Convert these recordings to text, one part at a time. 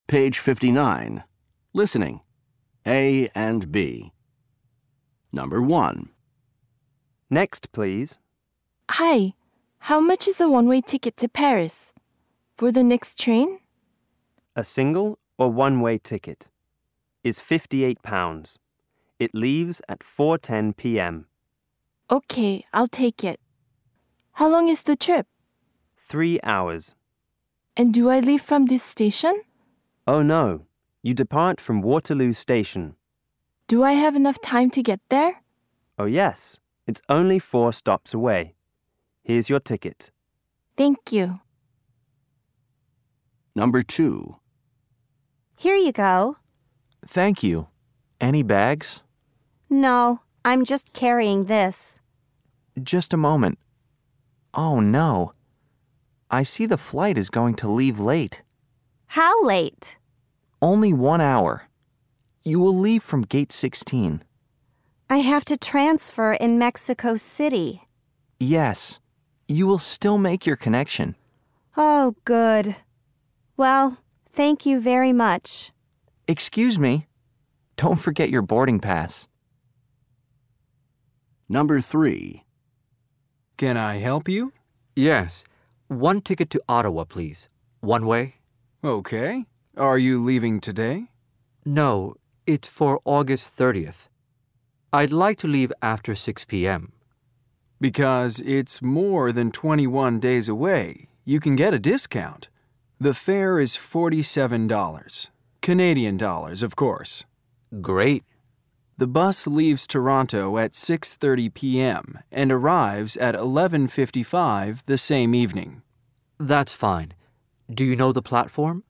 Page 59. Listening. A and B. Number 1. Next, please. Hi, how much is a one-way ticket to Paris? For the next train? A single or one-way ticket is £58. It leaves at 4:10 p.m. Okay, I'll take it. How long is the trip? 3 hours. And do I leave from this station? Oh no, you depart from Waterloo Station. Do I have enough time to get there? Oh yes, it's only 4 stops away. Here's your ticket. Thank you. Number 2. Here you go. Thank you. Any bags? No, I'm just carrying this. Just a moment. Oh, no. I see the flight is going to leave late. How late? Only 1 hour. You will leave from gate 16. I have to transfer in Mexico City. Yes. You will still make your connection. Oh, good. Well, thank you very much. Excuse me. Don't forget your boarding pass. Number 3. Can I help you? Yes. 1 ticket to Ottawa, please. One way? Okay. Are you leaving today? No, it's for August 30th. I'd like to leave after 6 p.m. Because it's more than 21 days away. You can get a discount. The fare is $47. Canadian dollars, of course. Great. The bus leaves Toronto at 6:30 p.m. and arrives at 11:55 the same evening. That's fine. Do you know the platform?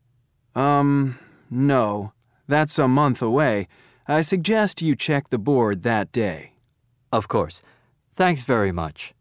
No. That's a month away. I suggest you check the board that day. Of course. Thanks very much.